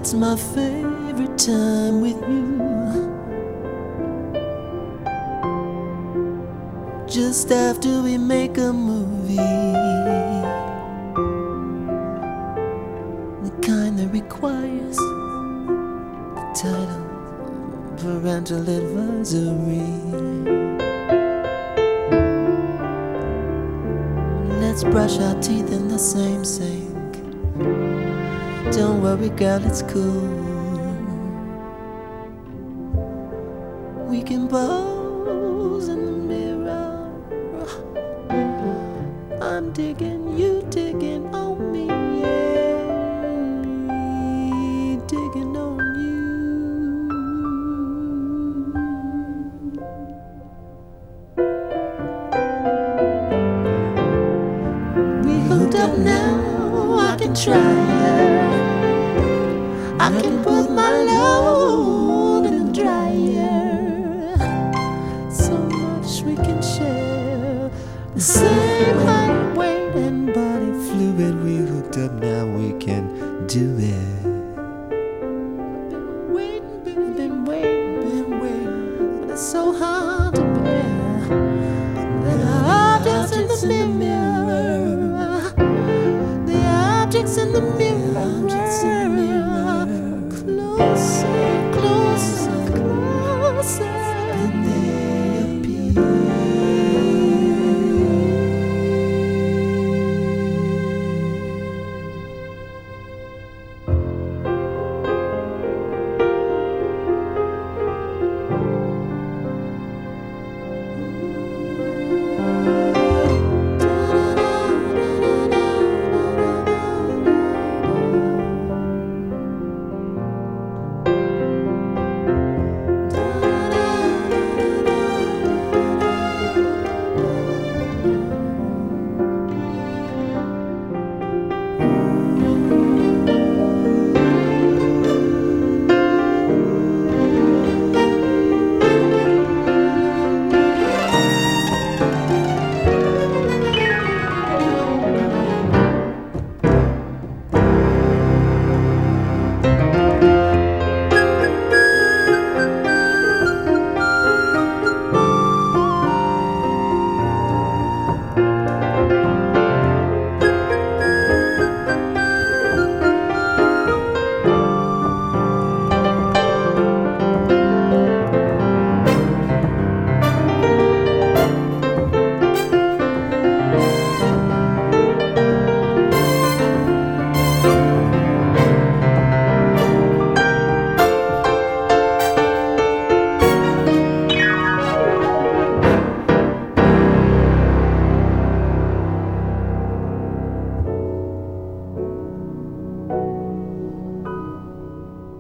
It's my favorite time with you. Just after we make a movie, the kind that requires the title Parental Advisory. Let's brush our teeth in the same sink. Don't worry, girl, it's cool. We can pose in the mirror. I'm digging, you digging on me, yeah. Me digging on you. We hooked up now, I can try it. I can put